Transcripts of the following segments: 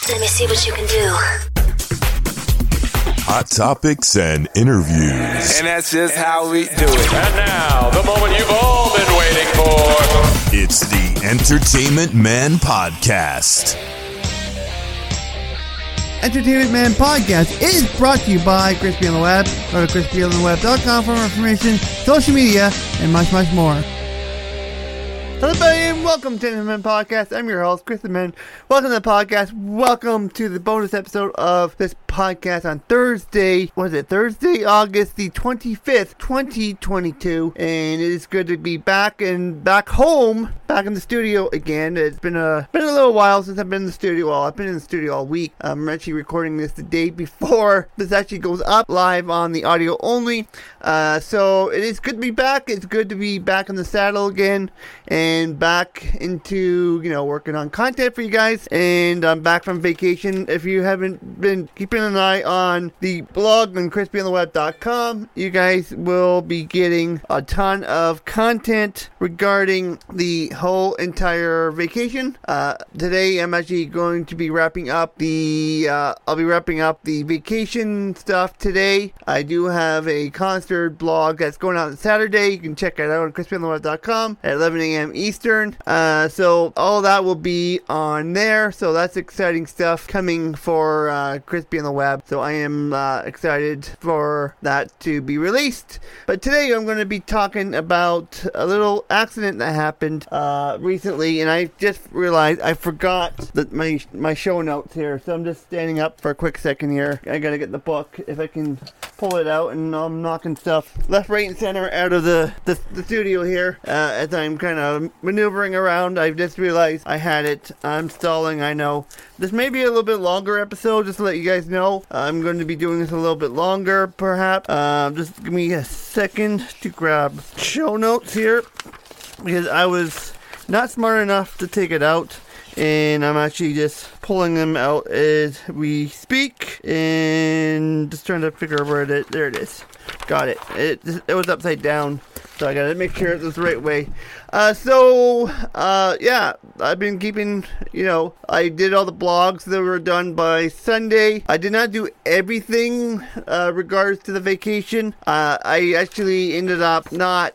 Let me see what you can do. Hot topics and interviews. And that's just how we do it. And now, the moment you've all been waiting for. It's the Entertainment Man Podcast. Entertainment Man Podcast is brought to you by Crispy on the Web. Go to crispyontheweb.com for more information, social media, and much, much more. Hello, everybody, and welcome to Entertainment Man Podcast. I'm your host, Crispy Man. Welcome to the podcast. Welcome to the bonus episode of this podcast on Thursday. Thursday, August the 25th, 2022. And it is good to be back home, back in the studio again. It's been a little while since I've been in the studio. Well, I've been in the studio all week. I'm actually recording this the day before this actually goes up live on the audio only. So it is good to be back. It's good to be back in the saddle again and back into, working on content for you guys. And I'm back from vacation. If you haven't been keeping an eye on the blog on crispyontheweb.com, you guys will be getting a ton of content regarding the whole entire vacation. Today I'm actually going to be wrapping up I'll be wrapping up the vacation stuff today. I do have a concert blog that's going out on Saturday. You can check it out on crispyontheweb.com at 11 a.m. Eastern. So all of that will be on there. So that's exciting stuff coming for Crispy on the Web. So I am excited for that to be released. But today I'm going to be talking about a little accident that happened recently, and I just realized I forgot that my show notes here. So I'm just standing up for a quick second here. I gotta get the book if I can pull it out, and I'm knocking stuff left, right, and center out of the studio here as I'm kind of maneuvering around. I've just realized I had it. I'm stalling, I know. This may be a little bit longer episode, just to let you guys know. I'm going to be doing this a little bit longer, perhaps. Just give me a second to grab show notes here, because I was not smart enough to take it out, and I'm actually just pulling them out as we speak, and just trying to figure out where it is. There it is. Got it. It was upside down, so I gotta make sure it's the right way. Yeah, I've been keeping, I did all the blogs that were done by Sunday. I did not do everything regards to the vacation. I actually ended up I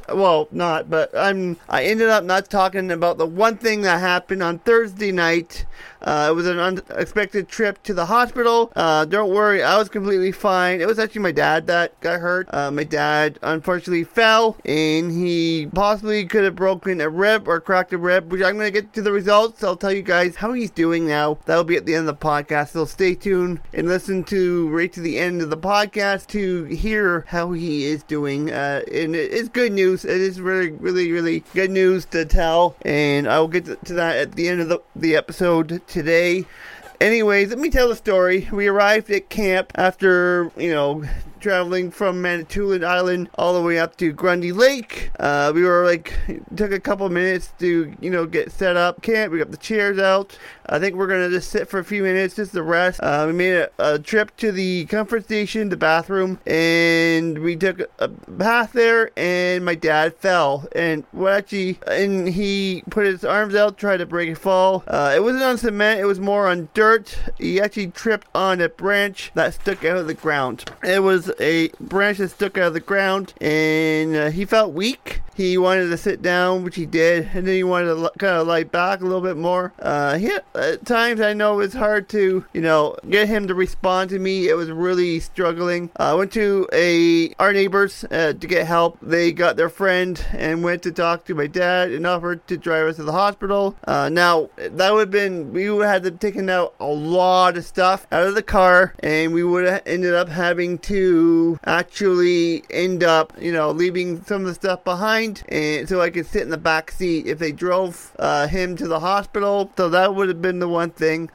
ended up not talking about the one thing that happened on Thursday night. It was an unexpected trip to the hospital. Don't worry, I was completely fine. It was actually my dad that got hurt. My dad unfortunately fell, and he possibly could have broken a rib or cracked a rib, which I'm going to get to the results. I'll tell you guys how he's doing now. That'll be at the end of the podcast, so stay tuned and listen right to the end of the podcast to hear how he is doing. And it's good news. It is really, really, really good news to tell, and I will get to that at the end of the episode today. Anyways, let me tell the story. We arrived at camp after, traveling from Manitoulin Island all the way up to Grundy Lake. We were took a couple minutes to, get set up camp. We got the chairs out. I think we're going to just sit for a few minutes just to rest. We made a trip to the comfort station, the bathroom, and we took a bath there, and my dad fell. And he put his arms out, tried to break a fall. It wasn't on cement, it was more on dirt. He actually tripped on a branch that stuck out of the ground. It was a branch that stuck out of the ground, and he felt weak. He wanted to sit down, which he did, and then he wanted to kind of lie back a little bit more. At times, I know it's hard to, get him to respond to me. It was really struggling. I went to our neighbors to get help. They got their friend and went to talk to my dad and offered to drive us to the hospital. Now, we would have had to taken out a lot of stuff out of the car, and we would have ended up having to actually end up, leaving some of the stuff behind, and so I could sit in the back seat if they drove him to the hospital. So that would have been the one thing.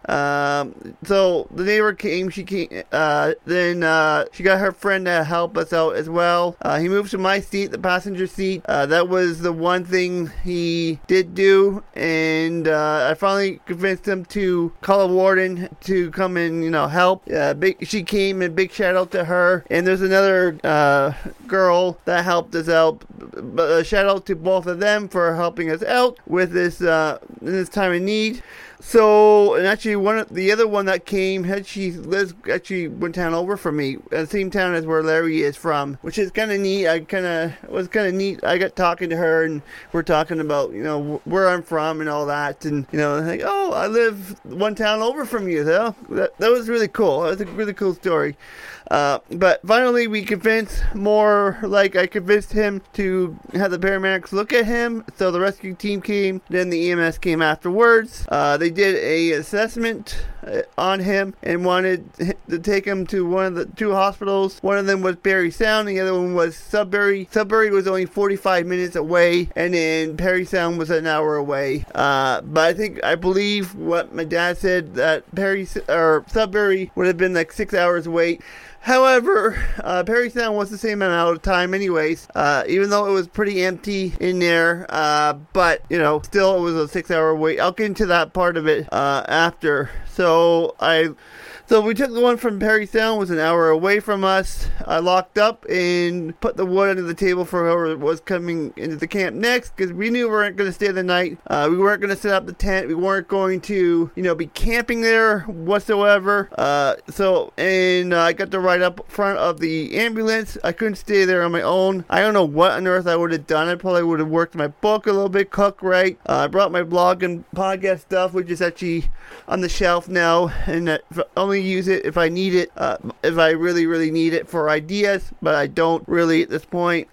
So the neighbor came. She came. Then she got her friend to help us out as well. He moved to my seat, the passenger seat. That was the one thing he did do, and I finally convinced him to call a warden to come and help. She came, and big shout out to her And there's another girl that helped us out. Shout out to both of them for helping us out with this in this time of need. So, and actually, the other one that came, she lives actually one town over from me, the same town as where Larry is from, which is kind of neat. Was kind of neat. I got talking to her, and we're talking about, you know, where I'm from and all that, and, you know, like, oh, I live one town over from you, though. That was really cool. That was a really cool story. But finally, we convinced I convinced him to have the paramedics look at him. So the rescue team came, then the EMS came afterwards. They did a assessment on him and wanted to take him to one of the two hospitals. One of them was Parry Sound, the other one was Sudbury. Sudbury was only 45 minutes away, and then Parry Sound was an hour away. But I believe what my dad said, that Sudbury would have been like 6 hours wait. However, Parry Sound was the same amount of time anyways, even though it was pretty empty in there, but, you know, still it was a 6 hour wait. I'll get into that part of it after. So we took the one from Parry Sound, was an hour away from us. I locked up and put the wood under the table for whoever was coming into the camp next, because we knew we weren't going to stay the night. We weren't going to set up the tent. We weren't going to, you know, be camping there whatsoever. And I got to ride up front of the ambulance. I couldn't stay there on my own. I don't know what on earth I would have done. I probably would have worked my book a little bit, cook right. I brought my blog and podcast stuff, which is actually on the shelf now, and only use it if I need it, if I really need it for ideas, but I don't really at this point.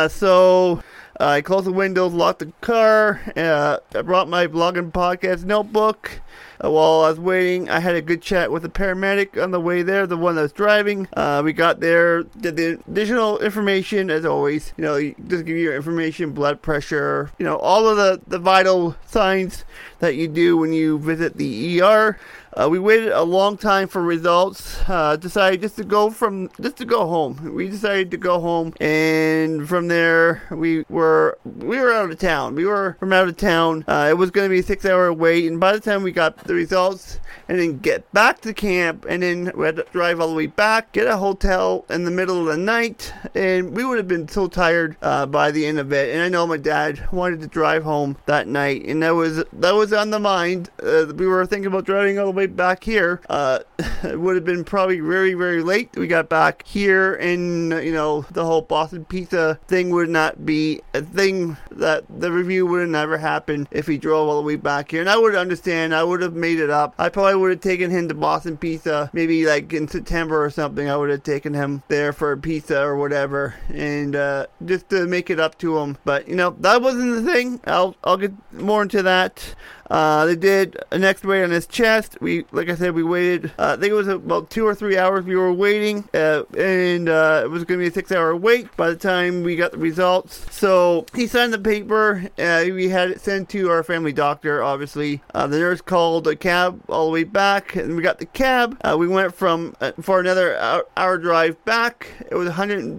So I closed the windows, locked the car. I brought my blog and podcast notebook. While I was waiting, I had a good chat with the paramedic on the way there, the one that was driving. We got there, did the additional information, as always. You know, just give you your information, blood pressure, you know, all of the vital signs that you do when you visit the ER. We waited a long time for results. Decided just to go home. We decided to go home, and from there we were out of town. We were from out of town. It was going to be a 6 hour wait, and by the time we got the results and then get back to camp, and then we had to drive all the way back, get a hotel in the middle of the night, and we would have been so tired by the end of it. And I know my dad wanted to drive home that night, and that was on the mind. We were thinking about driving all the way back here. It would have been probably very late. We got back here, and you know, the whole Boston Pizza thing would not be a thing. That the review would have never happened if he drove all the way back here. And I would understand. I would have made it up. I probably would have taken him to Boston Pizza, maybe like in September or something. I would have taken him there for a pizza or whatever, and just to make it up to him. But you know, that wasn't the thing. I'll get more into that. They did an X-ray on his chest. Like I said, we waited. I think it was about 2 or 3 hours we were waiting, and it was going to be a 6 hour wait by the time we got the results. So he signed the paper. We had it sent to our family doctor, obviously. The nurse called a cab all the way back, and we got the cab. We went for another hour drive back. It was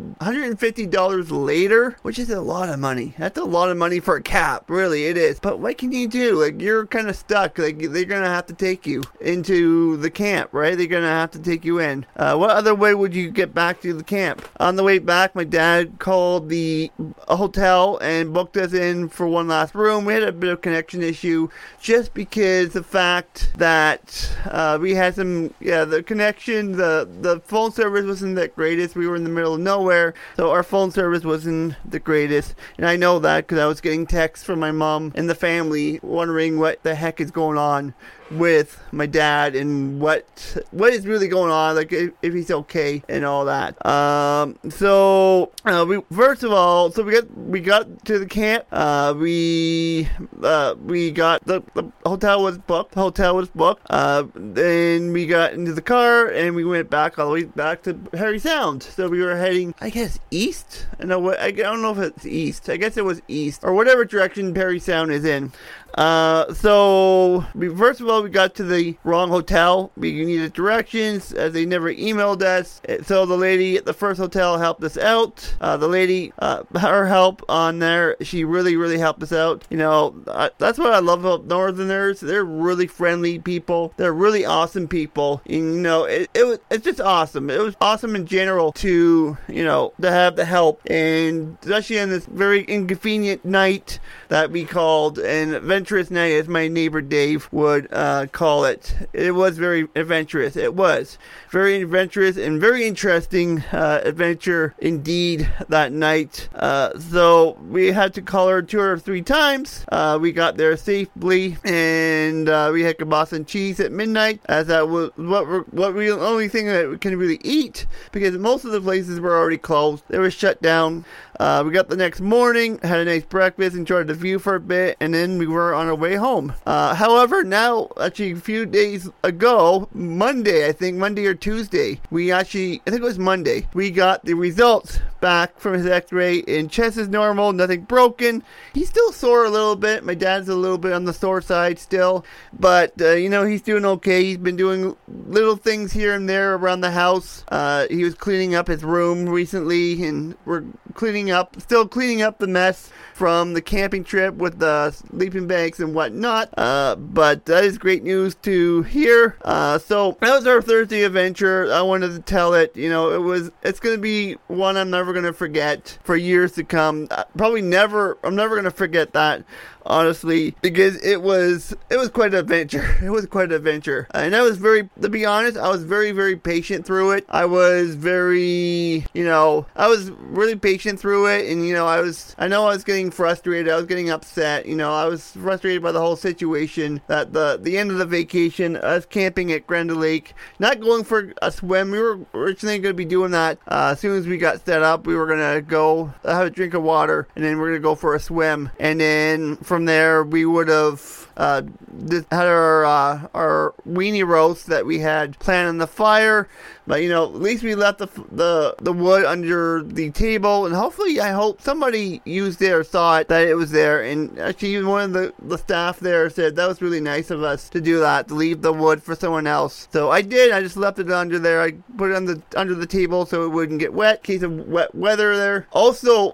$150 later, which is a lot of money. That's a lot of money for a cab, really, it is. But what can you do? Like, you're kind of stuck. Like, they're gonna have to take you into the camp, right? They're gonna have to take you in. What other way would you get back to the camp? On the way back, my dad called a hotel and booked us in for one last room. We had a bit of connection issue, just because the fact that we had the connection, the phone service wasn't the greatest. We were in the middle of nowhere, so our phone service wasn't the greatest. And I know that because I was getting texts from my mom and the family wondering what the heck is going on with my dad and what is really going on, like if he's okay and all that. We first of all, we got to the camp. We got the hotel was booked. Then we got into the car and we went back all the way back to Parry Sound. So we were heading, I guess, east. I don't know if it's east. I guess it was east or whatever direction Parry Sound is in. So first of all, we got to the wrong hotel. We needed directions as they never emailed us. So the lady at the first hotel helped us out. The lady, her help on there, she really helped us out. You know, that's what I love about Northerners. They're really friendly people. They're really awesome people. And, you know, it's just awesome. It was awesome in general to, you know, to have the help, and especially on this very inconvenient night that we called an adventurous night, as my neighbor Dave would call it. It was very adventurous. It was very adventurous and very interesting adventure indeed that night. So we had to call her 2 or 3 times. We got there safely, and we had kibasa and cheese at midnight, as that was the only thing that we can really eat, because most of the places were already closed. They were shut down. We got the next morning, had a nice breakfast, enjoyed the view for a bit, and then we were on our way home. However, now, actually, a few days ago, Monday or Tuesday, I think it was Monday, we got the results back from his x-ray, and chest is normal, nothing broken. He's still sore a little bit. My dad's a little bit on the sore side still, but, you know, he's doing okay. He's been doing little things here and there around the house. He was cleaning up his room recently, and we're still cleaning up the mess from the camping trip with the sleeping bags and whatnot. But that is great news to hear. So that was our Thursday adventure. I wanted to tell it. You know, it's going to be one I'm never going to forget for years to come. I'm never going to forget that, honestly, because it was quite an adventure. It was quite an adventure. And to be honest, I was very patient through it. I was really patient through it. And, you know, I know I was getting frustrated. I was getting upset. You know, I was frustrated by the whole situation that the end of the vacation, us camping at Grenda Lake, not going for a swim. We were originally going to be doing that. As soon as we got set up, we were going to go have a drink of water, and then we're going to go for a swim. And then from there, we would have had our weenie roast that we had planned on the fire. But, you know, at least we left the wood under the table, and I hope somebody used it or saw it, that it was there. And actually, even one of the staff there said that was really nice of us to do that, to leave the wood for someone else. So I did. I just left it under there. I put it under the table so it wouldn't get wet in case of wet weather there. Also,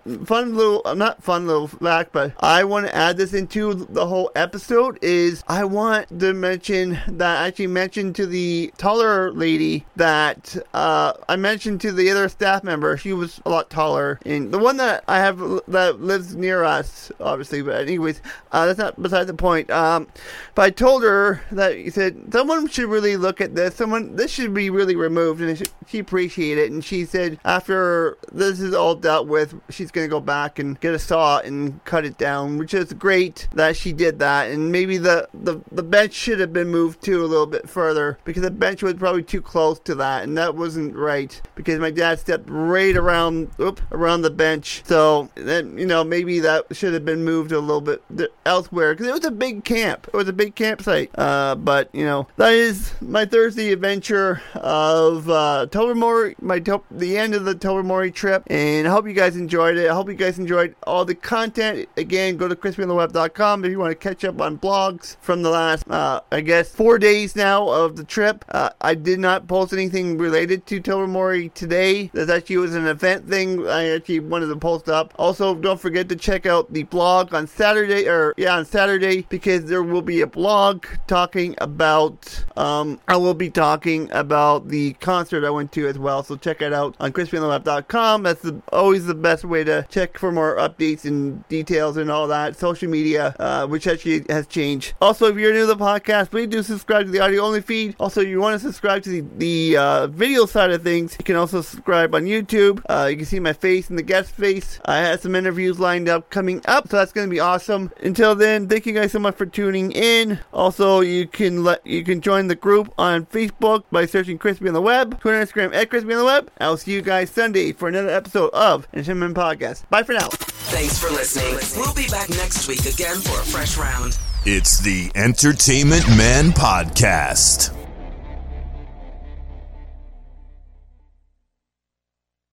not fun little fact, but I want to add this into the whole episode, is I want to mention that I actually mentioned to the taller lady that I mentioned to the other staff member. She was a lot taller, and the one that I have that lives near us, obviously, but anyways, that's not beside the point. But I told her that, he said, someone should really look at this. This should be really removed, and she appreciated it. And she said after this is all dealt with, she's going to go back and get a saw and cut it down, which is great that she did that. And maybe the bench should have been moved too a little bit further, because the bench was probably too close to that, and that wasn't right, because my dad stepped right around the bench. So then, you know, maybe that should have been moved a little bit elsewhere, because it was a big camp. It was a big campsite. But, you know, that is my Thursday adventure of Tobermory, the end of the Tobermory trip, and I hope you guys enjoyed it. I hope you guys enjoyed all the content. Again, go to crispyontheweb.com if you want to catch up on blogs from the last, 4 days now of the trip. I did not post anything related to Tobermory today. That actually was an event thing I actually wanted to post up. Also, don't forget to check out the blog on Saturday, because there will be a blog talking about, I will be talking about the concert I went to as well. So check it out on crispyontheweb.com. That's always the best way to check for more updates and details and all that. Social media, which actually has changed. Also, if you're new to the podcast, please do subscribe to the audio only feed. Also, if you want to subscribe to the video side of things, you can also subscribe on YouTube. You can see my face and the guest face. I had some interviews lined up coming up, so that's going to be awesome. Until then, thank you guys so much for tuning in. Also, you can join the group on Facebook by searching Crispy on the Web, Twitter and Instagram at Crispy on the Web. I'll see you guys Sunday for another episode of Entertainment Podcast. Bye for now. Thanks for listening. We'll be back next week again for a fresh round. It's the Entertainment Man Podcast.